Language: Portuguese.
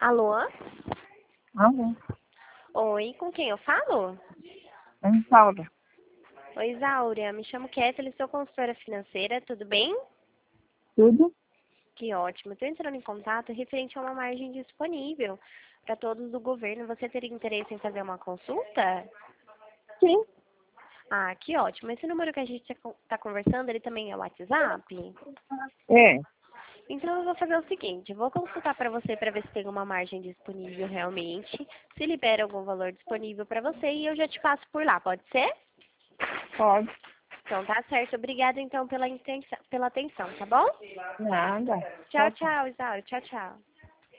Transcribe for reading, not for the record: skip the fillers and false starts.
Alô? Alô, Oi, com quem eu falo? Isaura. Oi, Isaura. Me chamo Kathleen, sou consultora financeira, tudo bem? Tudo? Que ótimo. Estou entrando em contato referente a uma margem disponível para todos do governo. Você teria interesse em fazer uma consulta? Sim. Ah, que ótimo. Esse número que a gente está conversando, ele também é o WhatsApp? É. Então eu vou fazer o seguinte, eu vou consultar para você para ver se tem uma margem disponível realmente, se libera algum valor disponível para você e eu já te passo por lá, pode ser? Pode. Então tá certo. Obrigada então pela atenção, tá bom? Nada. Tchau, tchau, Isaura. Tchau, tchau.